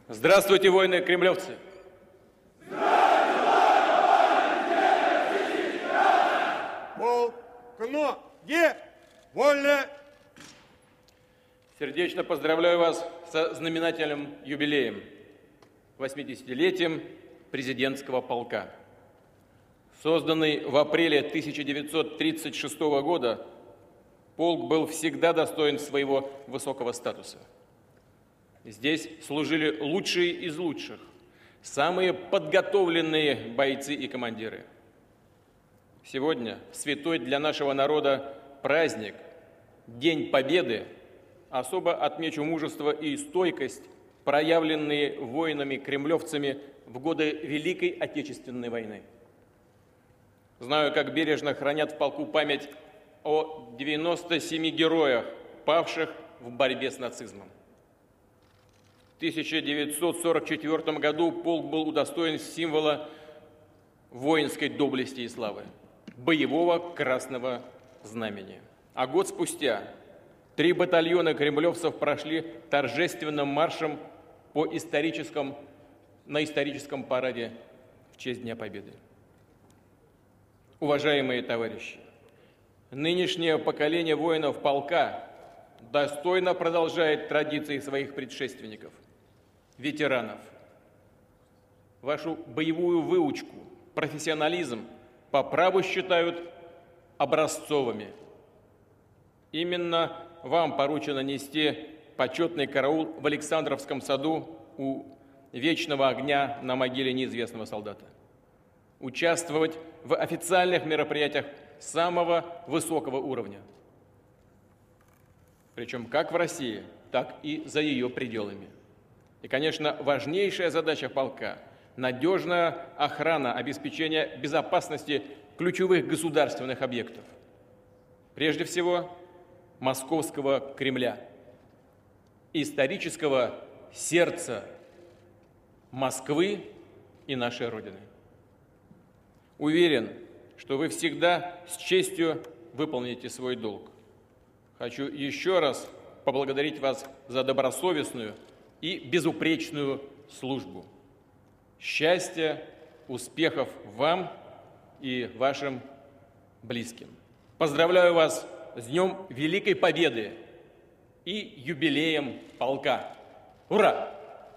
Здравствуйте, воины-кремлевцы! Полкноги! Вольно! Сердечно поздравляю вас со знаменательным юбилеем, 80-летием президентского полка. Созданный в апреле 1936 года, полк был всегда достоин своего высокого статуса. Здесь служили лучшие из лучших, самые подготовленные бойцы и командиры. Сегодня святой для нашего народа праздник, День Победы, особо отмечу мужество и стойкость, проявленные воинами-кремлевцами в годы Великой Отечественной войны. Знаю, как бережно хранят в полку память о 97 героях, павших в борьбе с нацизмом. В 1944 году полк был удостоен символа воинской доблести и славы – боевого красного знамени. А год спустя 3 батальона кремлевцев прошли торжественным маршем на историческом параде в честь Дня Победы. Уважаемые товарищи, нынешнее поколение воинов полка достойно продолжает традиции своих предшественников, ветеранов. Вашу боевую выучку, профессионализм по праву считают образцовыми. Именно вам поручено нести почетный караул в Александровском саду у вечного огня на могиле неизвестного солдата. Участвовать в официальных мероприятиях самого высокого уровня. Причем как в России, так и за ее пределами. И, конечно, важнейшая задача полка – надежная охрана, обеспечение безопасности ключевых государственных объектов. Прежде всего, Московского Кремля, исторического сердца Москвы и нашей Родины. Уверен, что вы всегда с честью выполните свой долг. Хочу еще раз поблагодарить вас за добросовестную и безупречную службу. Счастья, успехов вам и вашим близким. Поздравляю вас с Днем Великой Победы и юбилеем полка. Ура!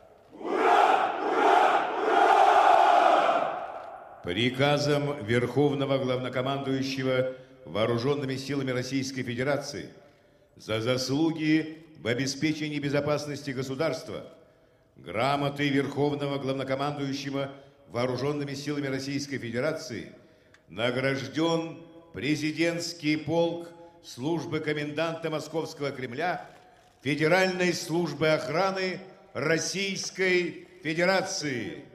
Приказом Верховного Главнокомандующего Вооруженными силами Российской Федерации за заслуги в обеспечении безопасности государства, грамотой Верховного Главнокомандующего Вооруженными силами Российской Федерации награжден президентский полк службы коменданта Московского Кремля Федеральной службы охраны Российской Федерации.